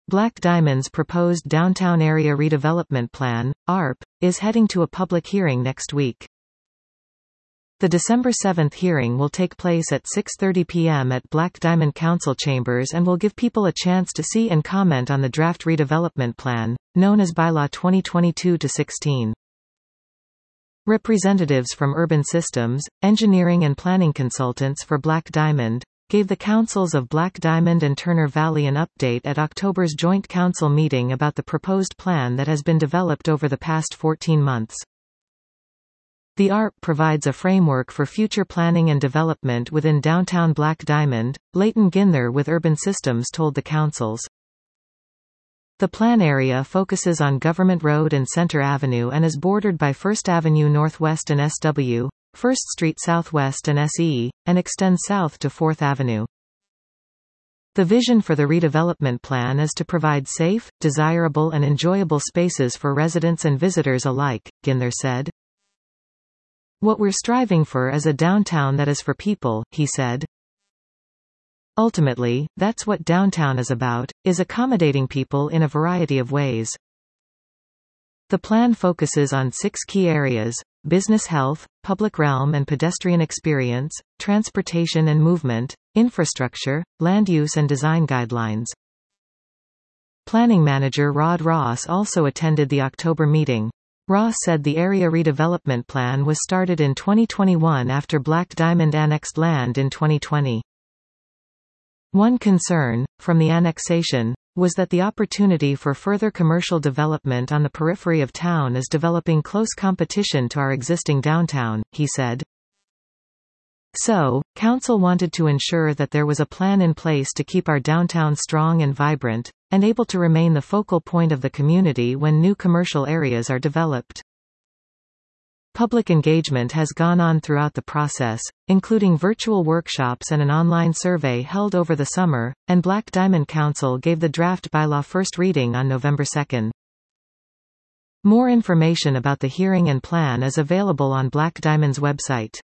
Black Diamond's proposed Downtown Area Redevelopment Plan, ARP, is heading to a public hearing next week. The December 7 hearing will take place at 6:30 p.m. at Black Diamond Council Chambers and will give people a chance to see and comment on the draft redevelopment plan, known as Bylaw 2022-16. Representatives from Urban Systems, engineering and planning consultants for Black Diamond, gave the councils of Black Diamond and Turner Valley an update at October's joint council meeting about the proposed plan that has been developed over the past 14 months. The ARP provides a framework for future planning and development within downtown Black Diamond, Leighton Ginther with Urban Systems told the councils. The plan area focuses on Government Road and Center Avenue and is bordered by 1st Avenue Northwest and SW, 1st Street Southwest and SE, and extends south to 4th Avenue. The vision for the redevelopment plan is to provide safe, desirable and enjoyable spaces for residents and visitors alike, Ginther said. What we're striving for is a downtown that is for people, he said. Ultimately, that's what downtown is about, is accommodating people in a variety of ways. The plan focuses on 6 key areas: business health, public realm and pedestrian experience, transportation and movement, infrastructure, land use and design guidelines. Planning manager Rod Ross also attended the October meeting. Ross said the area redevelopment plan was started in 2021 after Black Diamond annexed land in 2020. One concern, from the annexation, was that the opportunity for further commercial development on the periphery of town is developing close competition to our existing downtown, he said. So, Council wanted to ensure that there was a plan in place to keep our downtown strong and vibrant, and able to remain the focal point of the community when new commercial areas are developed. Public engagement has gone on throughout the process, including virtual workshops and an online survey held over the summer, and Black Diamond Council gave the draft bylaw first reading on November 2. More information about the hearing and plan is available on Black Diamond's website.